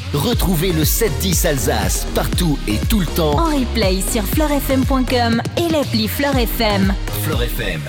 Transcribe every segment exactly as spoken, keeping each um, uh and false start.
Retrouvez le sept dix Alsace partout et tout le temps en replay sur fleur f m point com et l'appli Fleur F M. Fleur F M.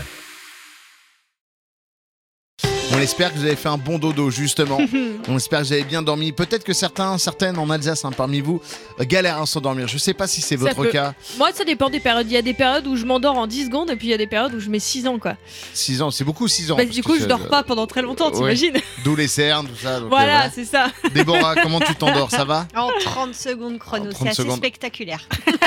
On espère que vous avez fait un bon dodo, justement. On espère que vous avez bien dormi. Peut-être que certains, certaines en Alsace, hein, parmi vous, euh, galèrent à s'endormir. Je ne sais pas si c'est votre peut... cas. Moi, ça dépend des périodes. Il y a des périodes où je m'endors en dix secondes et puis il y a des périodes où je mets six ans, quoi. six ans, c'est beaucoup six ans. Bah, du coup, je je dors pas pendant très longtemps, t'imagines? Ouais. D'où les cernes, tout ça. Donc, voilà, euh, voilà, c'est ça. Déborah, comment tu t'endors? Ça va? En trente secondes chrono, En trente c'est assez secondes. spectaculaire.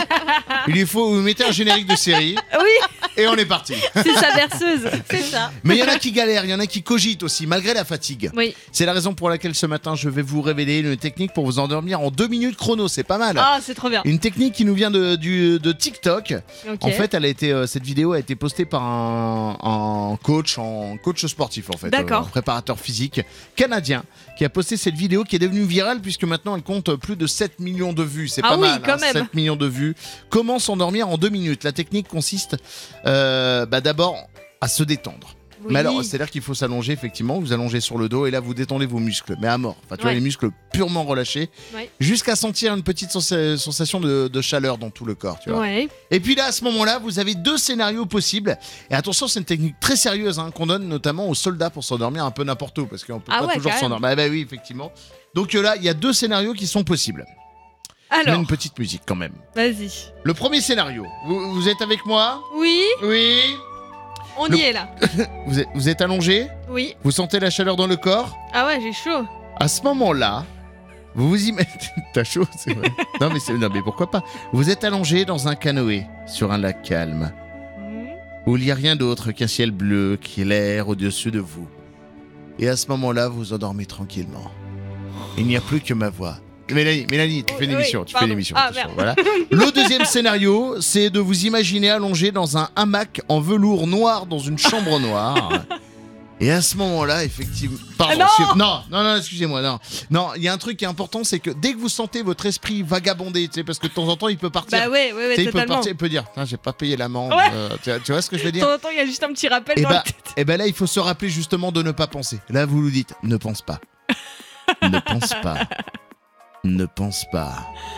Il lui faut, vous mettez un générique de série. Oui. Et on est parti. C'est sa berceuse. C'est ça. Mais il y en a qui galèrent, il y en a qui cogitent aussi, malgré la fatigue. Oui. C'est la raison pour laquelle ce matin, je vais vous révéler une technique pour vous endormir en deux minutes chrono. C'est pas mal. Ah, c'est trop bien. Une technique qui nous vient de, du, de TikTok. Ok. En fait, elle a été, euh, cette vidéo a été postée par un, un coach, en coach sportif en fait, D'accord. euh, un préparateur physique canadien qui a posté cette vidéo qui est devenue virale puisque maintenant elle compte plus de sept millions de vues. C'est Ah pas oui, mal, quand hein, même. sept millions de vues. Comment s'endormir en deux minutes? La technique consiste euh, bah, d'abord à se détendre. Oui. Mais alors, c'est-à-dire qu'il faut s'allonger, effectivement, vous allongez sur le dos et là, vous détendez vos muscles, mais à mort. Enfin, tu vois, Ouais. les muscles purement relâchés, Ouais. jusqu'à sentir une petite sensa- sensation de, de chaleur dans tout le corps, tu vois. Ouais. Et puis là, à ce moment-là, vous avez deux scénarios possibles. Et attention, c'est une technique très sérieuse hein, qu'on donne notamment aux soldats pour s'endormir un peu n'importe où, parce qu'on peut Ah pas ouais, toujours quand même. s'endormir. Bah, bah oui, effectivement. Donc euh, là, il y a deux scénarios qui sont possibles. Je mets Alors, une petite musique quand même. vas-y. Le premier scénario, vous, vous êtes avec moi? Oui, Oui. on Le- y est là. Vous êtes, vous êtes allongé? Oui. Vous sentez la chaleur dans le corps? Ah ouais, j'ai chaud. À ce moment-là, vous vous y mettez. T'as chaud, c'est vrai. non, mais c'est... non, mais pourquoi pas? Vous êtes allongé dans un canoë sur un lac calme où il n'y a rien d'autre qu'un ciel bleu qui éclaire au-dessus de vous. Et à ce moment-là, vous vous endormez tranquillement. Il n'y a plus que ma voix. Mélanie, Mélanie, tu Oui, fais une oui, émission. Tu fais pardon. une émission. Ah, attention, merde. voilà. Le deuxième scénario, c'est de vous imaginer allongé dans un hamac en velours noir dans une chambre noire. Et à ce moment-là, effectivement... Pardon, Ah non excuse- non, non, non, excusez-moi, non. Non, il y a un truc qui est important, c'est que dès que vous sentez votre esprit vagabonder, tu sais, parce que de temps en temps, il peut partir. Bah ouais, ouais, ouais, Tu sais, il peut totalement. partir, il peut dire, Putain, j'ai pas payé l'amende. Ouais. euh, tu, vois- tu vois ce que je veux De dire? temps en temps, il y a juste un petit rappel Et dans bah, la tête. et ben là, il faut se rappeler justement de ne pas penser. Là, vous nous dites, ne pense pas. Ne pense pas. Ne pense pas.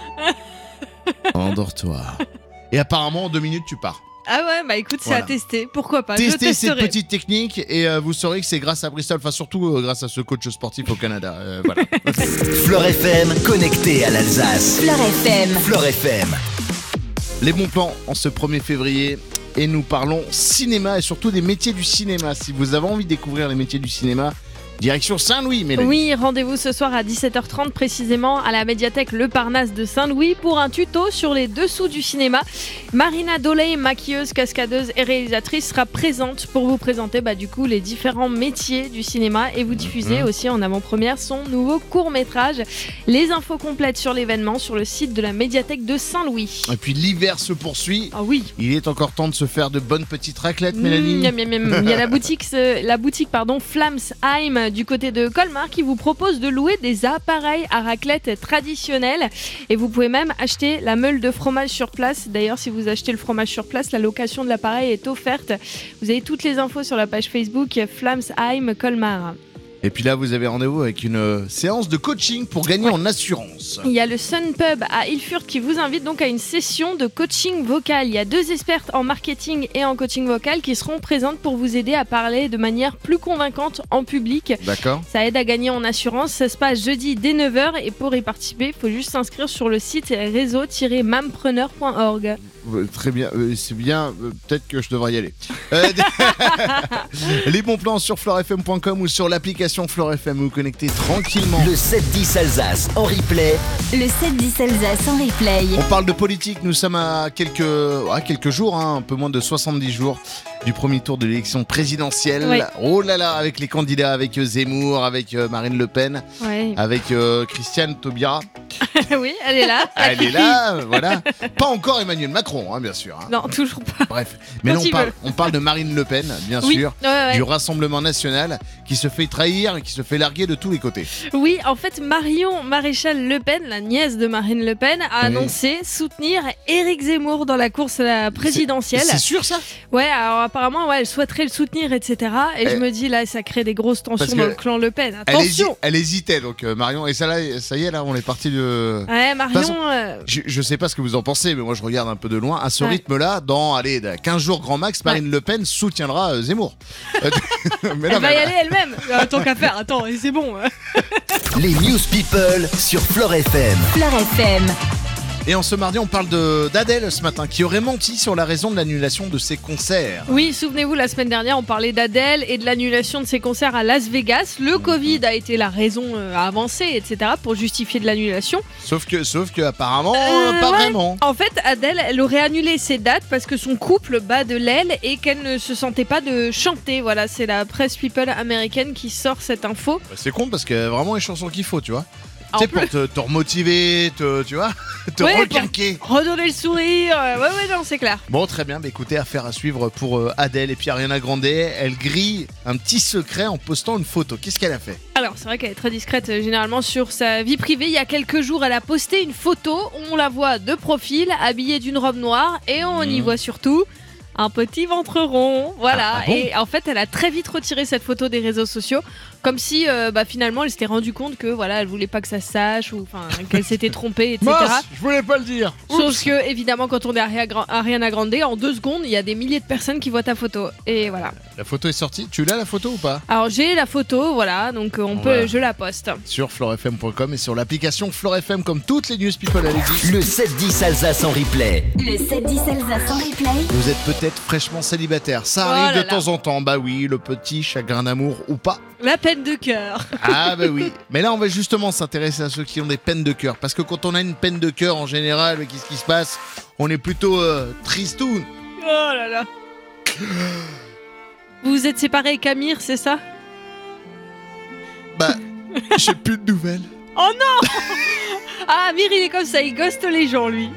Endors-toi. Et apparemment, en deux minutes, tu pars. Ah ouais, bah écoute, c'est Voilà. à tester. Pourquoi pas? Testez Je cette testerai. petite technique et euh, vous saurez que c'est grâce à Bristol, enfin surtout euh, grâce à ce coach sportif au Canada. Euh, voilà. Fleur F M, connecté à l'Alsace. Fleur F M. Fleur F M. Les bons plans en ce premier février. Et nous parlons cinéma et surtout des métiers du cinéma. Si vous avez envie de découvrir les métiers du cinéma, direction Saint-Louis, Mélanie. Oui, rendez-vous ce soir à dix-sept heures trente précisément à la médiathèque Le Parnasse de Saint-Louis pour un tuto sur les dessous du cinéma. Marina Doley, maquilleuse, cascadeuse et réalisatrice, sera présente pour vous présenter bah, du coup les différents métiers du cinéma et vous diffuser Mhm. aussi en avant-première son nouveau court-métrage. Les infos complètes sur l'événement sur le site de la médiathèque de Saint-Louis. Et puis l'hiver se poursuit. Ah oui. Il est encore temps de se faire de bonnes petites raclettes, Mmh, Mélanie. miam, miam, miam. Il y a la boutique, ce- la boutique pardon, Flamsheim du côté de Colmar qui vous propose de louer des appareils à raclette traditionnels et vous pouvez même acheter la meule de fromage sur place. D'ailleurs, si vous achetez le fromage sur place, la location de l'appareil est offerte. Vous avez toutes les infos sur la page Facebook Flamsheim Colmar. Et puis là, vous avez rendez-vous avec une euh, séance de coaching pour gagner en assurance. Il y a le Sun Pub à Ilfurt qui vous invite donc à une session de coaching vocal. Il y a deux expertes en marketing et en coaching vocal qui seront présentes pour vous aider à parler de manière plus convaincante en public. D'accord. Ça aide à gagner en assurance. Ça se passe jeudi dès neuf heures et pour y participer, il faut juste s'inscrire sur le site réseau tiret mampreneur point org. Euh, Très bien, euh, c'est bien, euh, peut-être que je devrais y aller. Euh, les bons plans sur fleur f m point com ou sur l'application Fleur F M, vous connectez tranquillement. Le sept dix Alsace en replay. Le sept dix Alsace en replay. On parle de politique, nous sommes à quelques, à quelques jours, hein, un peu moins de soixante-dix jours du premier tour de l'élection présidentielle. Oui. Oh là là, avec les candidats, avec euh, Zemmour, avec euh, Marine Le Pen, Ouais. avec euh, Christiane Taubira. Oui, elle est là. Elle est là, euh, voilà. Pas encore Emmanuel Macron, hein, bien sûr. hein. Non, toujours pas. Bref, mais Quand là on il parle, veut. on parle de Marine Le Pen, bien Oui, sûr, ouais, ouais. du Rassemblement National, qui se fait trahir, qui se fait larguer de tous les côtés. Oui, en fait, Marion Maréchal Le Pen, la nièce de Marine Le Pen, a Oui. annoncé soutenir Éric Zemmour dans la course à la présidentielle. C'est sûr ça? Ouais, alors apparemment, ouais, elle souhaiterait le soutenir, et cetera. Et Eh. je me dis, là, ça crée des grosses Parce tensions que dans le clan Le Pen. Elle, hési- Attention. elle hésitait donc euh, Marion, et ça, là, ça y est, là on est parti de... Ouais, Marion. façon, euh, Je, je sais pas ce que vous en pensez, mais moi je regarde un peu de loin. À ce Ouais. rythme-là, dans allez, quinze jours grand max, Marine Le Pen soutiendra euh, Zemmour. Euh, mais non, elle va mais- y aller elle-même. Euh, Tant qu'à faire, attends, c'est bon. Les News People sur Fleure F M. Fleure F M. Et en ce mardi, on parle de- d'Adèle ce matin, qui aurait menti sur la raison de l'annulation de ses concerts. Oui, souvenez-vous, la semaine dernière, on parlait d'Adèle et de l'annulation de ses concerts à Las Vegas. Le Covid a été la raison euh, à avancer, et cetera, pour justifier de l'annulation. Sauf que, sauf que apparemment, Euh, euh, pas ouais. vraiment. En fait, Adèle, elle aurait annulé ses dates parce que son couple bat de l'aile et qu'elle ne se sentait pas de chanter. Voilà, c'est la presse people américaine qui sort cette info. Bah, c'est con parce qu'il y a vraiment les chansons qu'il faut, tu vois. En Tu sais, plus- pour te, te remotiver, te, tu vois, te Ouais, requinquer. Redonner le sourire. euh, Ouais, ouais, non, c'est clair. Bon, très bien. Bah, écoutez, affaire à suivre pour euh, Adèle et puis Ariana Grande. Elle grille un petit secret en postant une photo. Qu'est-ce qu'elle a fait? Alors, c'est vrai qu'elle est très discrète euh, généralement sur sa vie privée. Il y a quelques jours, elle a posté une photo. On la voit de profil, habillée d'une robe noire, et on y Mhm. voit surtout un petit ventre rond. Voilà. Ah, ah bon Et en fait, elle a très vite retiré cette photo des réseaux sociaux, comme si euh, bah, finalement, elle s'était rendue compte que voilà, elle voulait pas que ça se sache ou enfin qu'elle s'était trompée, et cetera. je voulais pas le dire. Sauf que, évidemment, quand on est Aria- Gra- Ariana Grande, en deux secondes, il y a des milliers de personnes qui voient ta photo. Et voilà. La photo est sortie. Tu l'as la photo ou pas? Alors, j'ai la photo, voilà, donc euh, on peut, Voilà. je la poste. Sur fleurefm point com et sur l'application Fleure F M, comme toutes les news people, allez-y. Le sept dix Alsace en replay. Le sept dix Alsace en replay. Vous êtes peut-être fraîchement célibataire. Ça Oh arrive là de là. temps en temps. Bah oui, le petit chagrin d'amour ou pas. La peine de cœur. Ah bah oui. Mais là, on va justement s'intéresser à ceux qui ont des peines de cœur. Parce que quand on a une peine de cœur, en général, qu'est-ce qui se passe? On est plutôt euh, tristoun. Oh là là. Vous vous êtes séparés avec Amir, c'est ça? Bah, j'ai plus de nouvelles. Oh non. Ah, Amir, il est comme ça, il ghoste les gens, lui.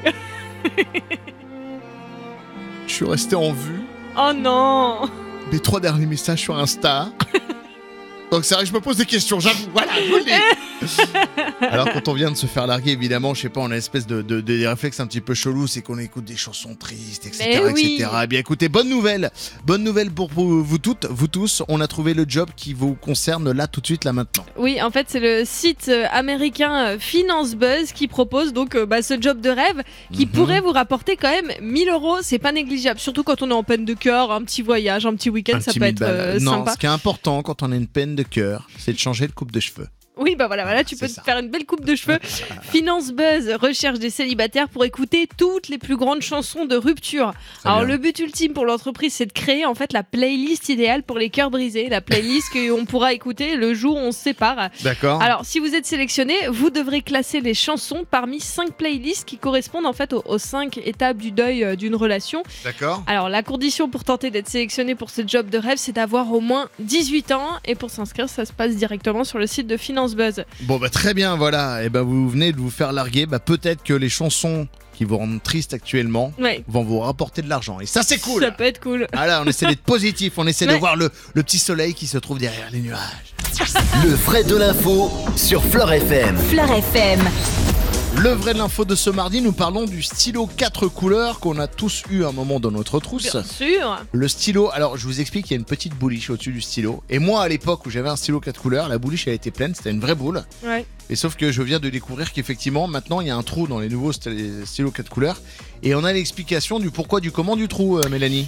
Je suis resté en vue. Oh non. Mes trois derniers messages sur Insta. Donc c'est vrai que je me pose des questions, j'avoue. Voilà, je vous le dis. Alors quand on vient de se faire larguer, évidemment, je sais pas, on a une espèce de, de, de des réflexes un petit peu chelous, c'est qu'on écoute des chansons tristes, et cetera, Mais oui. et cetera. Eh bien écoutez, bonne nouvelle, bonne nouvelle pour vous, vous toutes, vous tous. On a trouvé le job qui vous concerne là tout de suite, là maintenant. Oui, en fait, c'est le site euh, américain euh, Finance Buzz qui propose donc euh, bah, ce job de rêve qui Mhm. pourrait vous rapporter quand même mille euros. C'est pas négligeable, surtout quand on est en peine de cœur, un petit voyage, un petit week-end, Un ça petit peut mille être balles. euh, Non, sympa. ce qui est important quand on a une peine de cœur, c'est de changer de coupe de cheveux. Oui, bah voilà, voilà, tu C'est peux ça. te faire une belle coupe de cheveux. Finance Buzz recherche des célibataires pour écouter toutes les plus grandes chansons de rupture. Très Alors bien. le but ultime pour l'entreprise, c'est de créer en fait la playlist idéale pour les cœurs brisés, la playlist qu'on pourra écouter le jour où on se sépare. D'accord. Alors si vous êtes sélectionné, vous devrez classer les chansons parmi cinq playlists qui correspondent en fait aux, aux cinq étapes du deuil euh, d'une relation. D'accord. Alors la condition pour tenter d'être sélectionné pour ce job de rêve, c'est d'avoir au moins dix-huit ans, et pour s'inscrire, ça se passe directement sur le site de Finance Buzz. Bon bah très bien, voilà. Et ben vous venez de vous faire larguer. Bah peut-être que les chansons qui vous rendent triste actuellement Ouais. vont vous rapporter de l'argent. Et ça c'est cool. Ça peut être cool. Ah là, on essaie d'être positif, on essaie de Ouais. voir le, le petit soleil qui se trouve derrière les nuages. Le vrai de l'info sur Fleure F M. Fleure F M. Le vrai de l'info de ce mardi, nous parlons du stylo quatre couleurs qu'on a tous eu un moment dans notre trousse. Bien sûr. Le stylo, alors je vous explique, il y a une petite bouliche au-dessus du stylo. Et moi, à l'époque où j'avais un stylo quatre couleurs, la bouliche elle était pleine, c'était une vraie boule. Ouais. Et sauf que je viens de découvrir qu'effectivement, maintenant, il y a un trou dans les nouveaux st- stylos quatre couleurs. Et on a l'explication du pourquoi, du comment du trou, euh, Mélanie.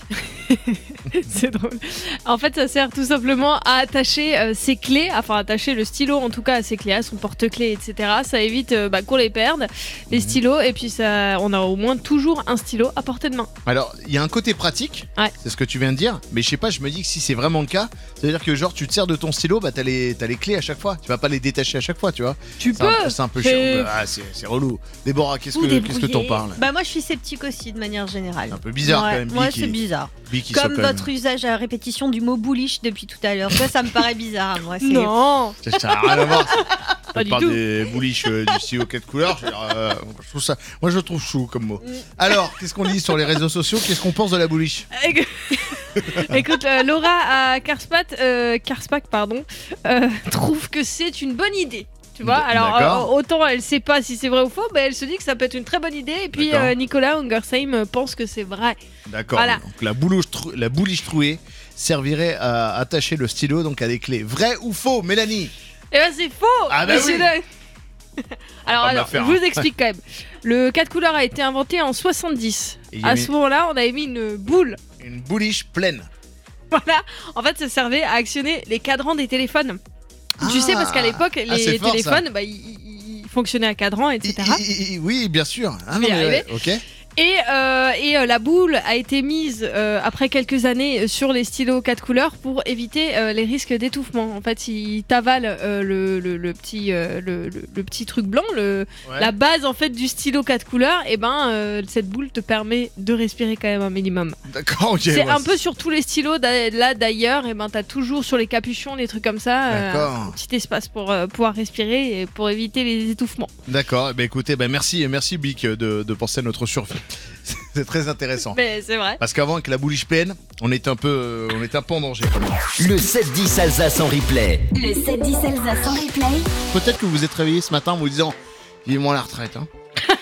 C'est drôle. En fait, ça sert tout simplement à attacher euh, ses clés, enfin attacher le stylo en tout cas à ses clés, à son porte-clés, et cetera. Ça évite euh, bah, qu'on les perde, les Mhm. stylos, et puis ça, on a au moins toujours un stylo à portée de main. Alors, il y a un côté pratique, Ouais. c'est ce que tu viens de dire, mais je sais pas, je me dis que si c'est vraiment le cas, c'est-à-dire que genre tu te sers de ton stylo, bah t'as les, t'as les clés à chaque fois, tu vas pas les détacher à chaque fois, tu vois. Tu C'est un, peux. peu- c'est un peu c'est- chiant, ah, c'est, c'est relou. Déborah, qu'est-ce Vous que, qu'est-ce que t'en débrouillez. parles? Bah moi je suis sceptique aussi de manière générale. C'est un peu bizarre Ouais, quand même, moi Bic, c'est qui- bizarre. Bic qui soit Comme quand même- votre usage à répétition du mot bullish depuis tout à l'heure. Ça, ça me paraît bizarre. Moi, c'est- Non. Ça, ça a rien à voir. Pas du Par tout. des bouliches euh, du stylo quatre couleurs. Je, veux dire, euh, je trouve ça, moi je le trouve chou comme mot. Alors, qu'est-ce qu'on dit sur les réseaux sociaux? Qu'est-ce qu'on pense de la bouliche? Éc- Écoute, euh, Laura à Carspat, euh, Carspac, pardon, euh, trouve que c'est une bonne idée. Tu vois, D- alors d'accord. euh, autant elle sait pas si c'est vrai ou faux, mais elle se dit que ça peut être une très bonne idée. Et puis D'accord. euh, Nicolas Ungersheim euh, pense que c'est vrai. D'accord. Voilà. Donc la bouliche, trou- la bouliche trouée servirait à attacher le stylo donc à des clés. Vrai ou faux, Mélanie? Eh ben c'est faux, Ah bah monsieur oui. Le- Alors, Pas de alors l'affaire, je vous hein. explique quand même. Le quatre couleurs a été inventé en soixante-dix. Et il y a À mis- ce moment-là, on avait mis une boule. Une bouliche pleine. Voilà. En fait, ça servait à actionner les cadrans des téléphones. Tu Ah. sais, parce qu'à l'époque, Ah, c'est les fort, ça. téléphones, bah, ils, ils fonctionnaient à cadran, et cetera. I- i- i- oui, bien sûr. Ah, Je non, vais y mais ouais, arriver. ok. Et, euh, et euh, la boule a été mise euh, après quelques années sur les stylos quatre couleurs pour éviter euh, les risques d'étouffement. En fait, si t'avales euh, le, le, le petit euh, le, le- le petit truc blanc, le, Ouais. la base en fait du stylo quatre couleurs, et ben euh, cette boule te permet de respirer quand même un minimum. D'accord, ok. C'est ouais, un peu sur tous les stylos d'a- là d'ailleurs, et ben t'as toujours sur les capuchons des trucs comme ça, euh, D'accord. un petit espace pour euh, pouvoir respirer et pour éviter les étouffements. D'accord. Eh ben, écoutez, ben, merci, merci Bic de, de penser à notre survie. C'est très intéressant. Mais c'est vrai. Parce qu'avant, avec la bouliche pleine, on était un peu, euh, on était un peu en danger. quand même. Le sept dix Alsace en replay. Le sept dix Alsace en replay. Peut-être que vous vous êtes réveillé ce matin en vous disant, vivement la retraite. Hein.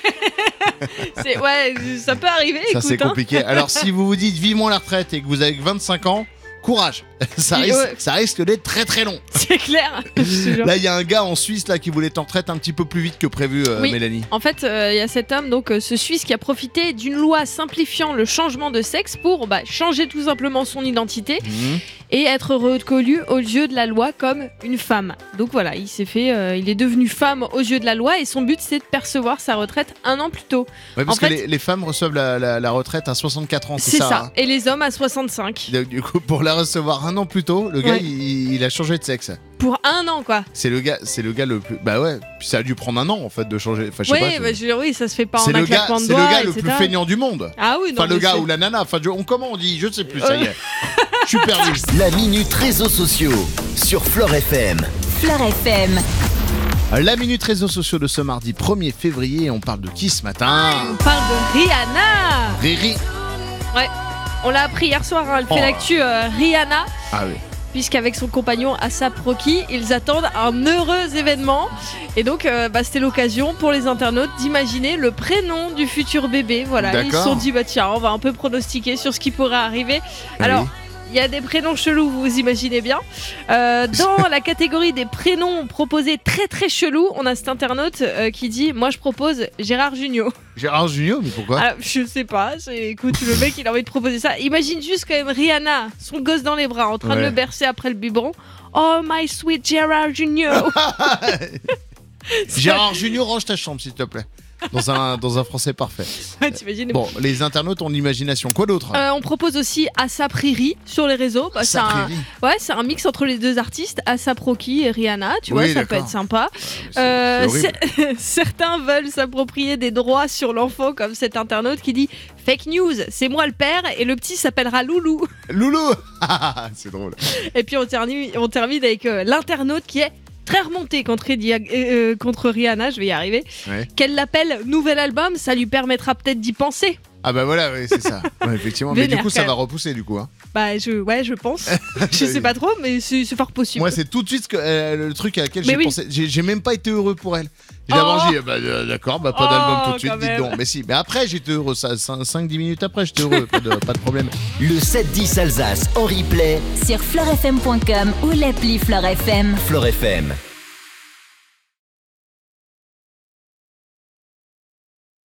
C'est ouais, ça peut arriver. Ça, c'est écoute, hein. compliqué. Alors, si vous vous dites vivement la retraite et que vous avez vingt-cinq ans, courage. Ça Oui, risque, ouais. ça risque d'être très très long. C'est clair. Je te jure. Là, il y a un gars en Suisse là qui voulait être en retraite un petit peu plus vite que prévu, euh, Oui. Mélanie. En fait, euh, il y a cet homme, donc euh, ce Suisse, qui a profité d'une loi simplifiant le changement de sexe pour bah, changer tout simplement son identité Mhm. et être reconnu aux yeux de la loi comme une femme. Donc voilà, il s'est fait, euh, il est devenu femme aux yeux de la loi et son but c'est de percevoir sa retraite un an plus tôt. Ouais, parce En que fait- les, les femmes reçoivent la, la- la retraite à soixante-quatre ans, c'est C'est ça, ça. hein. Et les hommes à soixante-cinq. Donc, du coup, pour la recevoir un an plus tôt, le gars, Ouais. il, il a changé de sexe. Pour un an quoi. C'est le gars, c'est le gars le plus. Bah ouais. Puis ça a dû prendre un an en fait de changer. Enfin, je sais Oui, pas. je- bah, je veux dire, oui, ça se fait pas en c'est un le gars, claquement de c'est le doigts, gars le et cetera. plus feignant du monde. Ah oui, non, Enfin, le mais gars c'est- ou la nana. Enfin, je- on, comment on dit? Je ne sais plus. Ça y est. Je suis perdu. La minute réseaux sociaux sur Flore F M. Fleur F M. La minute réseaux sociaux de ce mardi premier février. On parle de qui ce matin? On parle de Rihanna. Riri. On l'a appris hier soir, hein, elle fait Oh. l'actu euh, Rihanna. Ah oui. Puisqu'avec son compagnon A$ap Rocky, ils attendent un heureux événement. Et donc, euh, bah, c'était l'occasion pour les internautes d'imaginer le prénom du futur bébé. Voilà, ils se D'accord. sont dit, bah tiens, on va un peu pronostiquer sur ce qui pourrait arriver. Ah Alors, oui. il y a des prénoms chelous, vous imaginez bien. Euh, dans la catégorie des prénoms proposés très très chelous, on a cet internaute euh, qui dit, moi je propose Gérard Jugnot. Gérard Junior, mais pourquoi? Alors, je sais pas, c'est- écoute, le mec il a envie de proposer ça. Imagine juste quand même Rihanna, son gosse dans les bras, en train de Ouais. le bercer après le biberon. Oh my sweet Gérard Junior. Gérard Junior, range ta chambre s'il te plaît. Dans un, dans un français parfait. Ouais, t'imagines. Bon, les internautes ont l'imagination. Quoi d'autre? Euh, on propose aussi A$ap Riri sur les réseaux. Bah, c'est Ça un, prairie. ouais, c'est un mix entre les deux artistes, A$ap Rocky et Rihanna. Tu vois, Oui, ça peut d'accord. être sympa. C'est- Euh, c'est horrible. cer- certains veulent s'approprier des droits sur l'enfant, comme cet internaute qui dit fake news, c'est moi le père et le petit s'appellera Loulou. Loulou. C'est drôle. Et puis on termine, on termine avec euh, l'internaute qui est très remonté contre, Edi- euh, euh, contre Rihanna, je vais y arriver. Ouais. Qu'elle l'appelle nouvel album, ça lui permettra peut-être d'y penser. Ah bah voilà, oui, c'est ça. Ouais, effectivement. Mais du Vénère, coup, ça quand va même. repousser du coup. Hein. Bah je, ouais, je pense. je sais pas trop, mais c'est c'est fort possible. Moi, c'est tout de suite ce que, euh, le truc à laquelle Mais j'ai oui. pensé. J'ai j'ai même pas été heureux pour elle. J'ai Oh. d'abord dit, bah, euh, d'accord, bah, pas Oh, d'album tout de suite, quand dites même. donc. Mais si, mais après, j'étais heureux. cinq dix minutes après, j'étais heureux. pas, de, pas de problème. Le sept dix Alsace en replay. Sur fleurfm point com ou l'appli Fleur F M. Flore F M.